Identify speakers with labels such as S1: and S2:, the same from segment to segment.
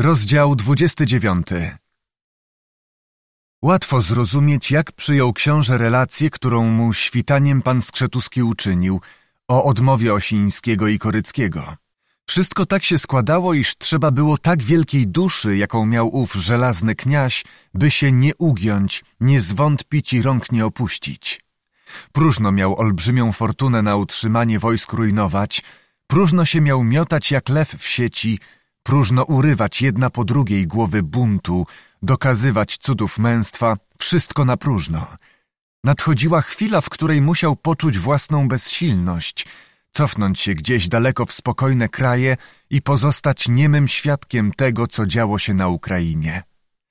S1: Rozdział 29. Łatwo zrozumieć, jak przyjął książę relację, którą mu świtaniem pan Skrzetuski uczynił, o odmowie Osińskiego i Koryckiego. Wszystko tak się składało, iż trzeba było tak wielkiej duszy, jaką miał ów żelazny kniaź, by się nie ugiąć, nie zwątpić i rąk nie opuścić. Próżno miał olbrzymią fortunę na utrzymanie wojsk rujnować, próżno się miał miotać jak lew w sieci, próżno urywać jedna po drugiej głowy buntu, dokazywać cudów męstwa, wszystko na próżno. Nadchodziła chwila, w której musiał poczuć własną bezsilność, cofnąć się gdzieś daleko w spokojne kraje i pozostać niemym świadkiem tego, co działo się na Ukrainie.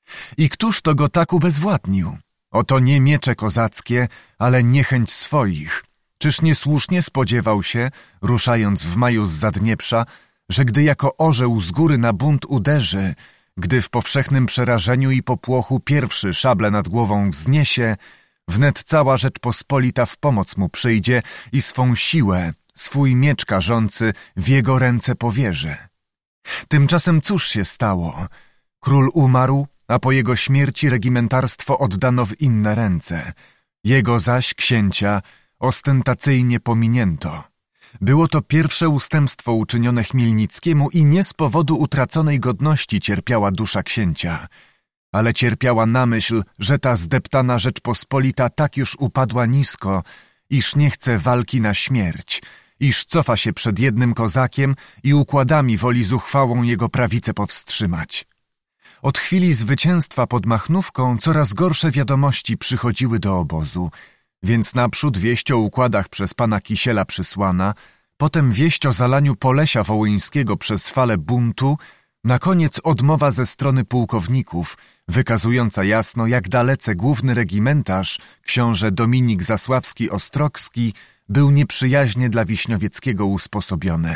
S1: I któż to go tak ubezwładnił? Oto nie miecze kozackie, ale niechęć swoich. Czyż niesłusznie spodziewał się, ruszając w maju z Zadnieprza, że gdy jako orzeł z góry na bunt uderzy, gdy w powszechnym przerażeniu i popłochu pierwszy szable nad głową wzniesie, wnet cała Rzeczpospolita w pomoc mu przyjdzie i swą siłę, swój miecz karzący w jego ręce powierzy. Tymczasem cóż się stało? Król umarł, a po jego śmierci regimentarstwo oddano w inne ręce. Jego zaś, księcia, ostentacyjnie pominięto. Było to pierwsze ustępstwo uczynione Chmielnickiemu i nie z powodu utraconej godności cierpiała dusza księcia, ale cierpiała na myśl, że ta zdeptana Rzeczpospolita tak już upadła nisko, iż nie chce walki na śmierć, iż cofa się przed jednym kozakiem i układami woli zuchwałą jego prawicę powstrzymać. Od chwili zwycięstwa pod Machnówką coraz gorsze wiadomości przychodziły do obozu, więc naprzód wieść o układach przez pana Kisiela przysłana, potem wieść o zalaniu Polesia Wołyńskiego przez falę buntu, na koniec odmowa ze strony pułkowników, wykazująca jasno, jak dalece główny regimentarz, książę Dominik Zasławski-Ostrogski, był nieprzyjaźnie dla Wiśniowieckiego usposobiony.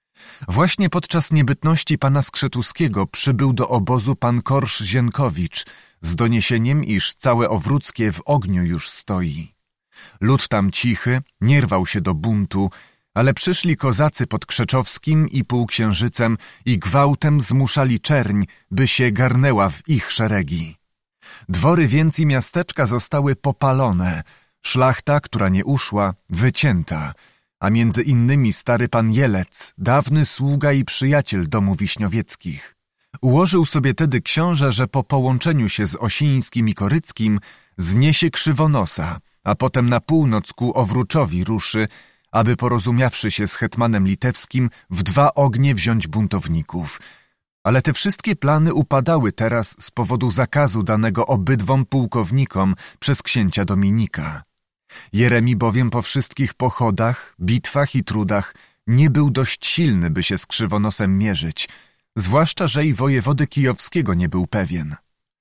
S1: Właśnie podczas niebytności pana Skrzetuskiego przybył do obozu pan Korsz Zienkowicz z doniesieniem, iż całe Owróckie w ogniu już stoi. Lud tam cichy, nie rwał się do buntu, ale przyszli kozacy pod Krzeczowskim i Półksiężycem i gwałtem zmuszali czerń, by się garnęła w ich szeregi. Dwory więc i miasteczka zostały popalone, szlachta, która nie uszła, wycięta, a między innymi stary pan Jelec, dawny sługa i przyjaciel domu Wiśniowieckich. Ułożył sobie tedy książę, że po połączeniu się z Osińskim i Koryckim zniesie Krzywonosa, a potem na północ ku Owróczowi ruszy, aby porozumiawszy się z hetmanem litewskim w dwa ognie wziąć buntowników. Ale te wszystkie plany upadały teraz z powodu zakazu danego obydwom pułkownikom przez księcia Dominika. Jeremi bowiem po wszystkich pochodach, bitwach i trudach nie był dość silny, by się z Krzywonosem mierzyć, zwłaszcza, że i wojewody kijowskiego nie był pewien.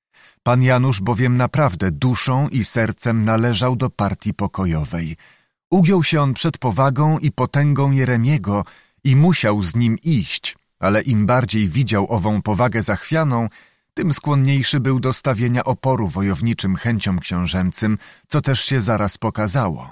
S1: Pan Janusz bowiem naprawdę duszą i sercem należał do partii pokojowej. Ugiął się on przed powagą i potęgą Jeremiego i musiał z nim iść, ale im bardziej widział ową powagę zachwianą, tym skłonniejszy był do stawienia oporu wojowniczym chęciom książęcym, co też się zaraz pokazało.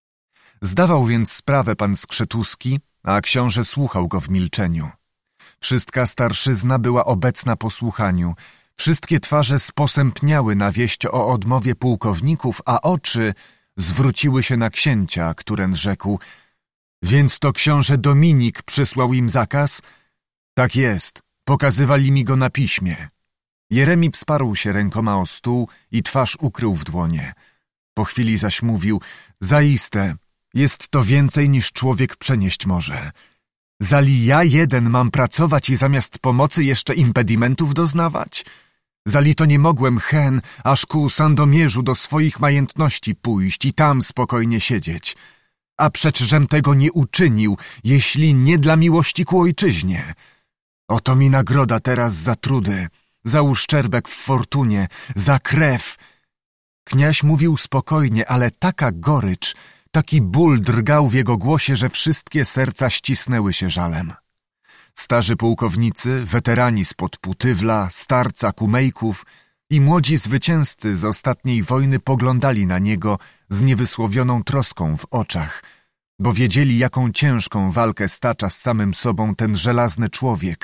S1: Zdawał więc sprawę pan Skrzetuski, a książę słuchał go w milczeniu. Wszystka starszyzna była obecna po słuchaniu, wszystkie twarze sposępniały na wieść o odmowie pułkowników, a oczy zwróciły się na księcia, któren rzekł: więc to książę Dominik przysłał im zakaz? Tak jest, pokazywali mi go na piśmie. Jeremi wsparł się rękoma o stół i twarz ukrył w dłonie. Po chwili zaś mówił: zaiste, jest to więcej niż człowiek przenieść może. Zali ja jeden mam pracować i zamiast pomocy jeszcze impedimentów doznawać? Zali to nie mogłem aż ku Sandomierzu do swoich majętności pójść i tam spokojnie siedzieć. A przecieżem tego nie uczynił, jeśli nie dla miłości ku ojczyźnie. Oto mi nagroda teraz za trudy, za uszczerbek w fortunie, za krew. Kniaź mówił spokojnie, ale taka gorycz, taki ból drgał w jego głosie, że wszystkie serca ścisnęły się żalem. Starzy pułkownicy, weterani spod Putywla, Starca, Kumejków i młodzi zwycięzcy z ostatniej wojny poglądali na niego z niewysłowioną troską w oczach, bo wiedzieli, jaką ciężką walkę stacza z samym sobą ten żelazny człowiek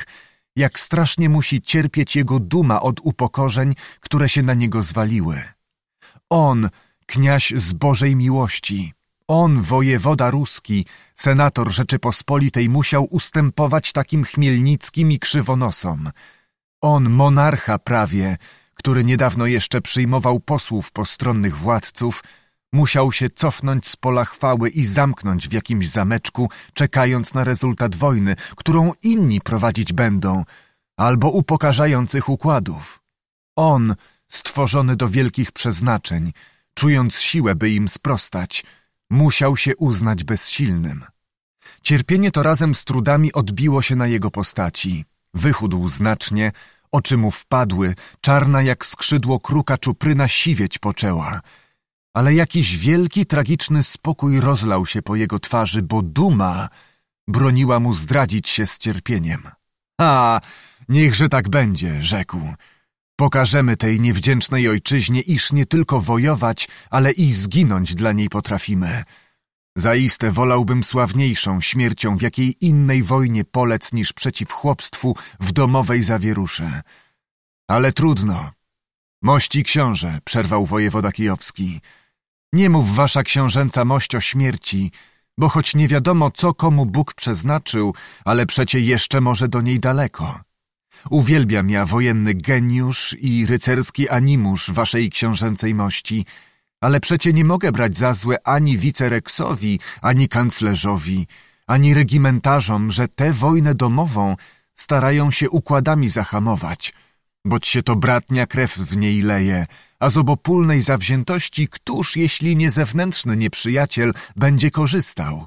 S1: jak strasznie musi cierpieć jego duma od upokorzeń, które się na niego zwaliły. On, kniaź z Bożej miłości, on, wojewoda ruski, senator Rzeczypospolitej, musiał ustępować takim Chmielnickim i Krzywonosom. On, monarcha prawie, który niedawno jeszcze przyjmował posłów postronnych władców, musiał się cofnąć z pola chwały i zamknąć w jakimś zameczku, czekając na rezultat wojny, którą inni prowadzić będą, albo upokarzających układów. On, stworzony do wielkich przeznaczeń, czując siłę, by im sprostać, musiał się uznać bezsilnym. Cierpienie to razem z trudami odbiło się na jego postaci. Wychudł znacznie, oczy mu wpadły, czarna jak skrzydło kruka czupryna siwieć poczęła. Ale jakiś wielki, tragiczny spokój rozlał się po jego twarzy, bo duma broniła mu zdradzić się z cierpieniem. A, niechże tak będzie, rzekł. Pokażemy tej niewdzięcznej ojczyźnie, iż nie tylko wojować, ale i zginąć dla niej potrafimy. Zaiste wolałbym sławniejszą śmiercią w jakiej innej wojnie polec niż przeciw chłopstwu w domowej zawierusze. Ale trudno. Mości książę, przerwał wojewoda kijowski. Nie mów, wasza książęca mość, o śmierci, bo choć nie wiadomo, co komu Bóg przeznaczył, ale przecie jeszcze może do niej daleko. Uwielbiam ja wojenny geniusz i rycerski animusz waszej książęcej mości, ale przecie nie mogę brać za złe ani wicereksowi, ani kanclerzowi, ani regimentarzom, że tę wojnę domową starają się układami zahamować, boć się to bratnia krew w niej leje, a z obopólnej zawziętości któż, jeśli nie zewnętrzny nieprzyjaciel, będzie korzystał?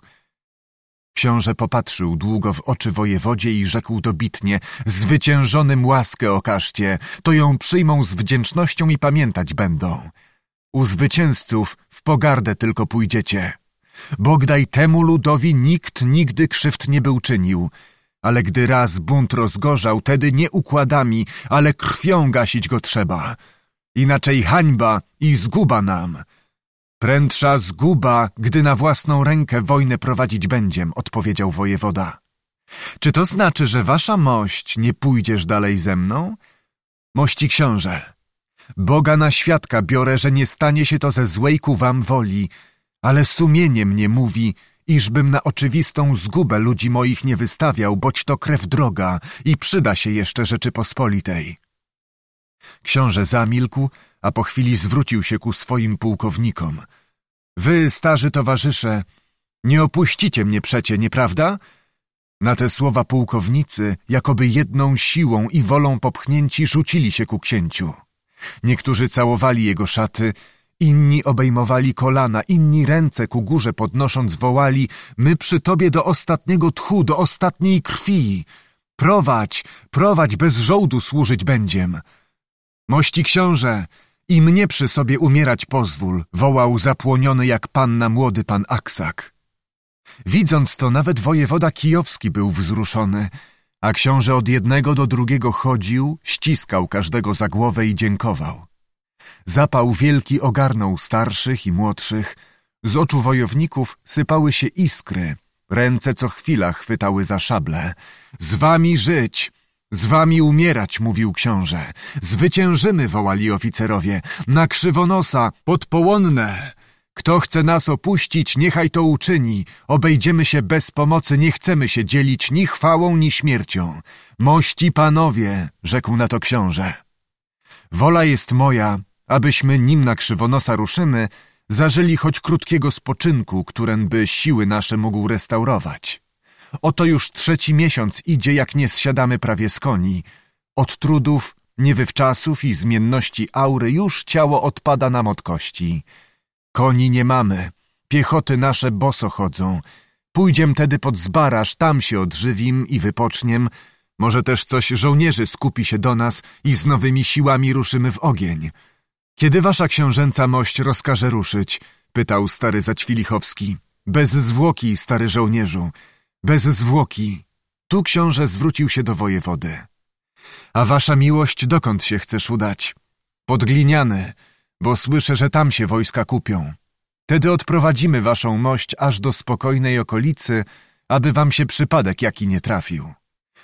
S1: Książę popatrzył długo w oczy wojewodzie i rzekł dobitnie: zwyciężonym łaskę okażcie, to ją przyjmą z wdzięcznością i pamiętać będą. U zwycięzców w pogardę tylko pójdziecie. Bogdaj temu ludowi nikt nigdy krzywd nie był czynił, ale gdy raz bunt rozgorzał, tedy nie układami, ale krwią gasić go trzeba. Inaczej hańba i zguba nam. Prędsza zguba, gdy na własną rękę wojnę prowadzić będziem, odpowiedział wojewoda. Czy to znaczy, że wasza mość nie pójdziesz dalej ze mną? Mości książę, Boga na świadka biorę, że nie stanie się to ze złej ku wam woli, ale sumienie mnie mówi, iżbym na oczywistą zgubę ludzi moich nie wystawiał, boć to krew droga i przyda się jeszcze Rzeczypospolitej. Książę zamilkł, a po chwili zwrócił się ku swoim pułkownikom. Wy, starzy towarzysze, nie opuścicie mnie przecie, nieprawda? Na te słowa pułkownicy, jakoby jedną siłą i wolą popchnięci, rzucili się ku księciu. Niektórzy całowali jego szaty, inni obejmowali kolana, inni ręce ku górze podnosząc wołali: my przy tobie do ostatniego tchu, do ostatniej krwi. Prowadź, prowadź, bez żołdu służyć będziem. Mości książę, i mnie przy sobie umierać pozwól, wołał zapłoniony jak panna młody pan Aksak. Widząc to, nawet wojewoda kijowski był wzruszony, a książę od jednego do drugiego chodził, ściskał każdego za głowę i dziękował. Zapał wielki ogarnął starszych i młodszych, z oczu wojowników sypały się iskry, ręce co chwila chwytały za szable. Z wami żyć, z wami umierać, mówił książę. Zwyciężymy, wołali oficerowie. Na Krzywonosa, pod Połonnę. Kto chce nas opuścić, niechaj to uczyni. Obejdziemy się bez pomocy, nie chcemy się dzielić ni chwałą, ni śmiercią. Mości panowie, rzekł na to książę. Wola jest moja, abyśmy, nim na Krzywonosa ruszymy, zażyli choć krótkiego spoczynku, którenby siły nasze mógł restaurować. Oto już 3. miesiąc idzie, jak nie zsiadamy prawie z koni. Od trudów, niewywczasów i zmienności aury już ciało odpada nam od kości. Koni nie mamy, piechoty nasze boso chodzą. Pójdziem tedy pod Zbaraż, tam się odżywim i wypoczniem. Może też coś żołnierzy skupi się do nas i z nowymi siłami ruszymy w ogień. Kiedy wasza książęca mość rozkaże ruszyć? Pytał stary Zaćwilichowski. Bez zwłoki, stary żołnierzu, bez zwłoki. Tu książę zwrócił się do wojewody. A wasza miłość dokąd się chcesz udać? Pod Gliniany, bo słyszę, że tam się wojska kupią. Tedy odprowadzimy waszą mość aż do spokojnej okolicy, aby wam się przypadek jaki nie trafił.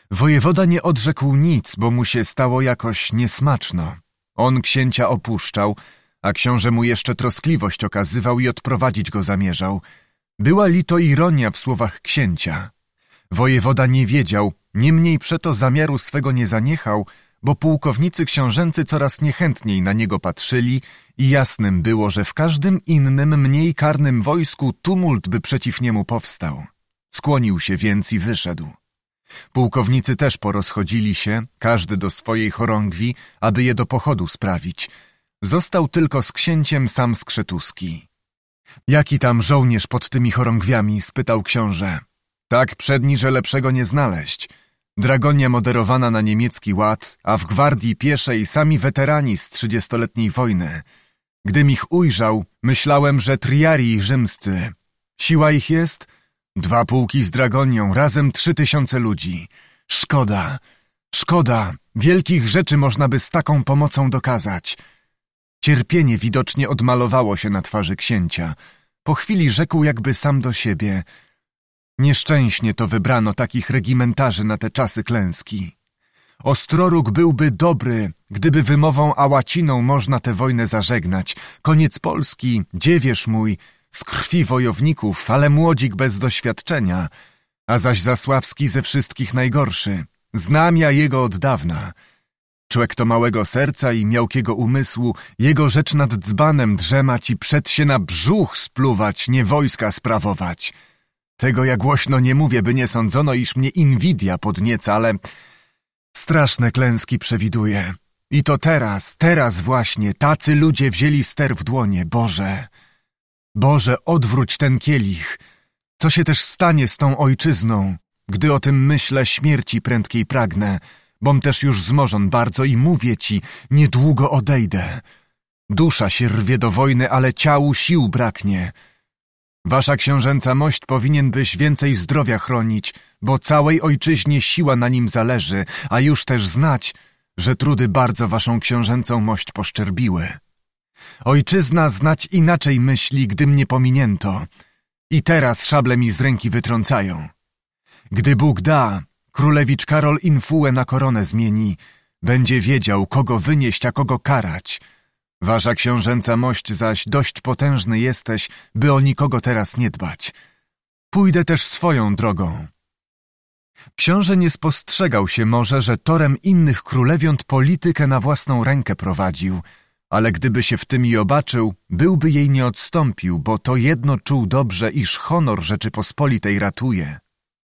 S1: Wojewoda nie odrzekł nic, bo mu się stało jakoś niesmaczno. On księcia opuszczał, a książę mu jeszcze troskliwość okazywał i odprowadzić go zamierzał. Była li to ironia w słowach księcia. Wojewoda nie wiedział, niemniej przeto zamiaru swego nie zaniechał, bo pułkownicy książęcy coraz niechętniej na niego patrzyli i jasnym było, że w każdym innym, mniej karnym wojsku tumult by przeciw niemu powstał. Skłonił się więc i wyszedł. Pułkownicy też porozchodzili się, każdy do swojej chorągwi, aby je do pochodu sprawić. Został tylko z księciem sam Skrzetuski. Jaki tam żołnierz pod tymi chorągwiami? Spytał książę. Tak przedni, że lepszego nie znaleźć. Dragonia moderowana na niemiecki ład, a w gwardii pieszej sami weterani z 30-letniej wojny. Gdym ich ujrzał, myślałem, że triarii rzymscy. Siła ich jest? 2 pułki z dragonią, razem 3000 ludzi. Szkoda, szkoda, wielkich rzeczy można by z taką pomocą dokazać. Cierpienie widocznie odmalowało się na twarzy księcia. Po chwili rzekł jakby sam do siebie. Nieszczęśnie to wybrano takich regimentarzy na te czasy klęski. Ostroróg byłby dobry, gdyby wymową a łaciną można tę wojnę zażegnać. Koniec Polski, dziewierz mój, z krwi wojowników, ale młodzik bez doświadczenia, a zaś Zasławski ze wszystkich najgorszy. Znam ja jego od dawna. Człek to małego serca i miałkiego umysłu, jego rzecz nad dzbanem drzemać i przed się na brzuch spluwać, nie wojska sprawować. Tego ja głośno nie mówię, by nie sądzono, iż mnie inwidia podnieca, ale straszne klęski przewiduję. I to teraz właśnie, tacy ludzie wzięli ster w dłonie. Boże, Boże, odwróć ten kielich. Co się też stanie z tą ojczyzną? Gdy o tym myślę, śmierci prędkiej pragnę, bom też już zmożon bardzo i mówię ci, niedługo odejdę. Dusza się rwie do wojny, ale ciału sił braknie. Wasza książęca mość powinien byś więcej zdrowia chronić, bo całej ojczyźnie siła na nim zależy, a już też znać, że trudy bardzo waszą książęcą mość poszczerbiły. Ojczyzna znać inaczej myśli, gdy mnie pominięto. I teraz szable mi z ręki wytrącają. Gdy Bóg da, królewicz Karol Infułę na koronę zmieni, będzie wiedział, kogo wynieść, a kogo karać. Wasza książęca mość zaś dość potężny jesteś, by o nikogo teraz nie dbać. Pójdę też swoją drogą. Książę nie spostrzegał się może, że torem innych królewiąt politykę na własną rękę prowadził, ale gdyby się w tym i obaczył, byłby jej nie odstąpił, bo to jedno czuł dobrze, iż honor Rzeczypospolitej ratuje.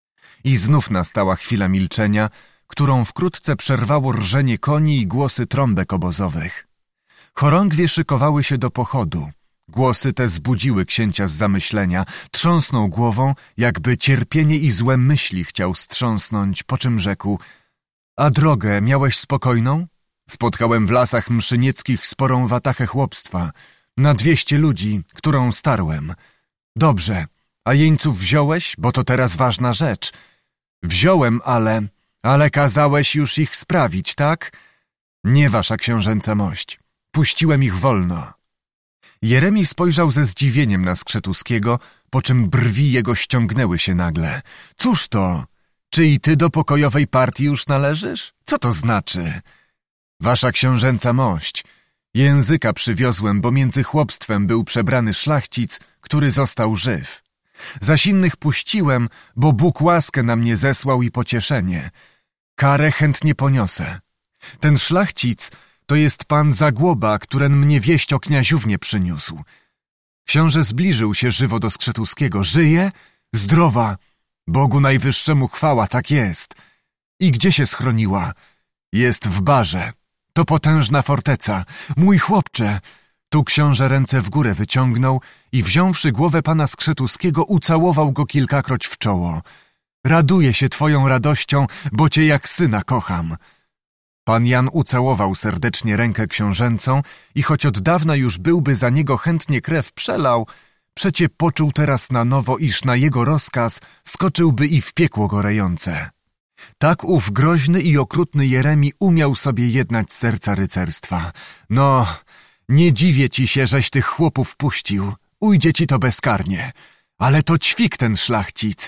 S1: I znów nastała chwila milczenia, którą wkrótce przerwało rżenie koni i głosy trąbek obozowych. Chorągwie szykowały się do pochodu. Głosy te zbudziły księcia z zamyślenia. Trząsnął głową, jakby cierpienie i złe myśli chciał strząsnąć, po czym rzekł: a drogę miałeś spokojną? Spotkałem w lasach mszynieckich sporą watachę chłopstwa, na 200 ludzi, którą starłem. Dobrze, a jeńców wziąłeś, bo to teraz ważna rzecz. Wziąłem, ale kazałeś już ich sprawić, tak? Nie, wasza książęca mość. Puściłem ich wolno. Jeremi spojrzał ze zdziwieniem na Skrzetuskiego, po czym brwi jego ściągnęły się nagle. Cóż to? Czy i ty do pokojowej partii już należysz? Co to znaczy? Wasza książęca mość. Języka przywiozłem, bo między chłopstwem był przebrany szlachcic, który został żyw. Zaś innych puściłem, bo Bóg łaskę na mnie zesłał i pocieszenie. Karę chętnie poniosę. Ten szlachcic to jest pan Zagłoba, któren mnie wieść o kniaziównie przyniósł. Książę zbliżył się żywo do Skrzetuskiego. Żyje? Zdrowa. Bogu najwyższemu chwała, tak jest. I gdzie się schroniła? Jest w barze. To potężna forteca. Mój chłopcze! Tu książę ręce w górę wyciągnął i wziąwszy głowę pana Skrzetuskiego, ucałował go kilkakroć w czoło. Raduję się twoją radością, bo cię jak syna kocham. Pan Jan ucałował serdecznie rękę książęcą i choć od dawna już byłby za niego chętnie krew przelał, przecie poczuł teraz na nowo, iż na jego rozkaz skoczyłby i w piekło gorejące. Tak ów groźny i okrutny Jeremi umiał sobie jednać serca rycerstwa. No, nie dziwię ci się, żeś tych chłopów puścił. Ujdzie ci to bezkarnie. Ale to ćwik ten szlachcic.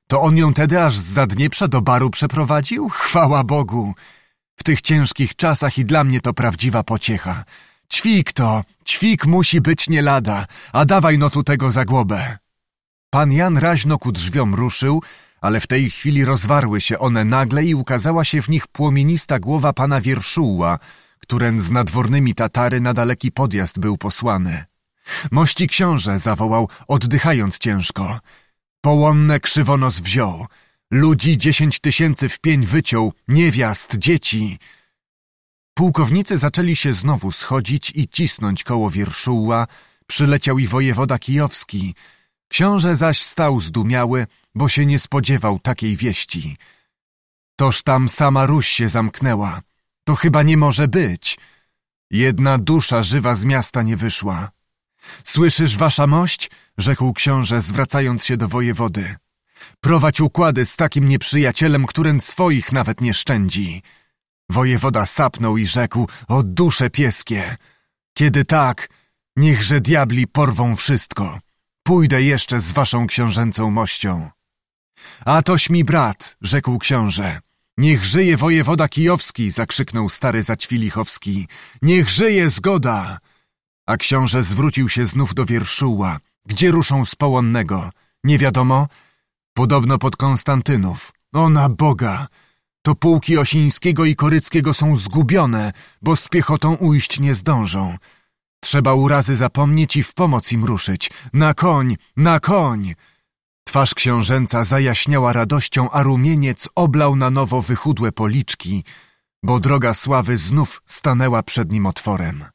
S1: To on ją tedy aż zza Dnieprza do baru przeprowadził? Chwała Bogu! W tych ciężkich czasach i dla mnie to prawdziwa pociecha. Ćwik musi być nie lada, a dawaj no tu tego Zagłobę. Pan Jan raźno ku drzwiom ruszył, ale w tej chwili rozwarły się one nagle i ukazała się w nich płomienista głowa pana Wierszuła, któren z nadwornymi Tatary na daleki podjazd był posłany. Mości książę, zawołał, oddychając ciężko. Połonne krzywonos wziął, ludzi 10 000 w pień wyciął, niewiast, dzieci. Pułkownicy zaczęli się znowu schodzić i cisnąć koło Wierszuła, przyleciał i wojewoda kijowski. Książę zaś stał zdumiały, bo się nie spodziewał takiej wieści. Toż tam sama Ruś się zamknęła. To chyba nie może być. Jedna dusza żywa z miasta nie wyszła. Słyszysz, wasza mość? Rzekł książę, zwracając się do wojewody. Prowadź układy z takim nieprzyjacielem, którym swoich nawet nie szczędzi. Wojewoda sapnął i rzekł, o dusze pieskie. Kiedy tak, niechże diabli porwą wszystko. Pójdę jeszcze z waszą książęcą mością. A toś mi brat, rzekł książę. Niech żyje wojewoda kijowski, zakrzyknął stary Zaćwilichowski. Niech żyje zgoda! A książę zwrócił się znów do Wierszuła. Gdzie ruszą z Połonnego? Nie wiadomo? Podobno pod Konstantynów. O na Boga! To pułki Osińskiego i Koryckiego są zgubione, bo z piechotą ujść nie zdążą. Trzeba urazy zapomnieć i w pomoc im ruszyć. Na koń! Na koń! Twarz książęca zajaśniała radością, a rumieniec oblał na nowo wychudłe policzki, bo droga sławy znów stanęła przed nim otworem.